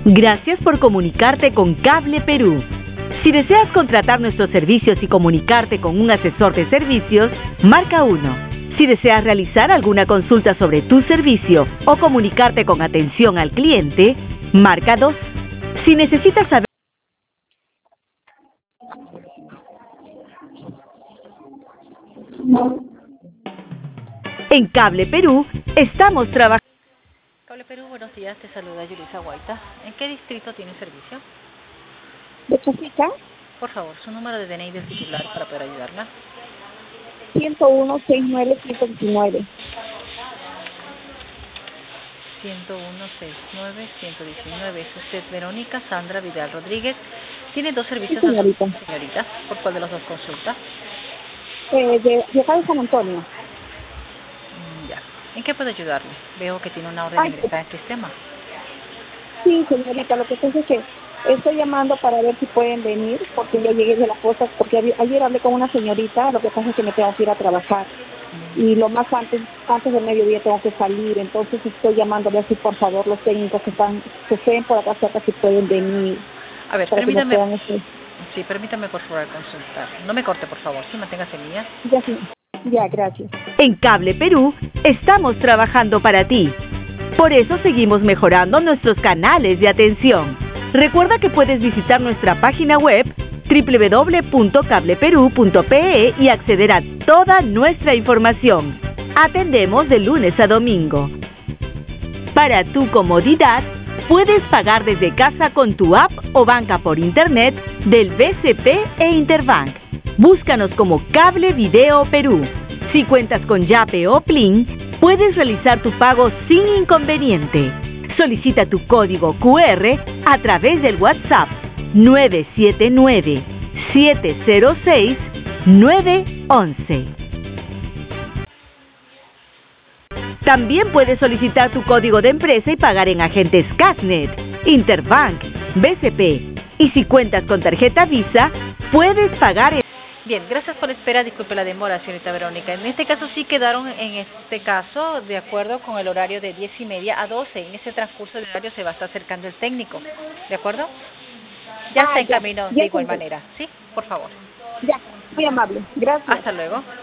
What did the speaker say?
Gracias por comunicarte con Cable Perú. Si deseas contratar nuestros servicios y comunicarte con un asesor de servicios, marca 1. Si deseas realizar alguna consulta sobre tu servicio o comunicarte con atención al cliente, marca 2. Si necesitas saber... En Cable Perú estamos trabajando... Cable Perú, buenos días, te saluda Yulisa Guaita. ¿En qué distrito tiene servicio? ¿De Chosica? Por favor, su número de DNI del titular para poder ayudarla. 101-69-119. 101-69-119. Es usted Verónica Sandra Vidal Rodríguez. Tiene dos servicios Sí, señorita. señorita. ¿Por cuál de los dos consulta? De acá de San Antonio. Ya. ¿En qué puedo ayudarle? Veo que tiene una orden ingresada en el sistema. Sí, señorita, lo que pasa es que estoy llamando para ver si pueden venir, porque yo llegué de las cosas, porque ayer hablé con una señorita, lo que pasa es que me tengo que ir a trabajar. Y lo más antes del mediodía tengo que salir, entonces estoy llamando a ver si por favor los técnicos que estén por acá cerca si pueden venir. A ver, para permítame. Que me puedan Sí, permítame por favor consultar. No me corte, por favor. Sí, manténgase en línea. Ya, sí. Ya, gracias. En Cable Perú estamos trabajando para ti. Por eso seguimos mejorando nuestros canales de atención. Recuerda que puedes visitar nuestra página web www.cableperú.pe y acceder a toda nuestra información. Atendemos de lunes a domingo. Para tu comodidad, puedes pagar desde casa con tu app o banca por internet del BCP e Interbank. Búscanos como Cable Video Perú. Si cuentas con Yape o Plin, puedes realizar tu pago sin inconveniente. Solicita tu código QR a través del WhatsApp 979-706-911. También puedes solicitar tu código de empresa y pagar en agentes Casnet, Interbank, BCP. Y si cuentas con tarjeta Visa, puedes pagar en... Bien, gracias por la espera. Disculpe la demora, señorita Verónica. En este caso sí quedaron, en este caso, de acuerdo con el horario de 10:30 a 12. En ese transcurso de horario se va a estar acercando el técnico. ¿De acuerdo? Ya está en camino de igual manera. ¿Sí? Por favor. Ya, muy amable. Gracias. Hasta luego.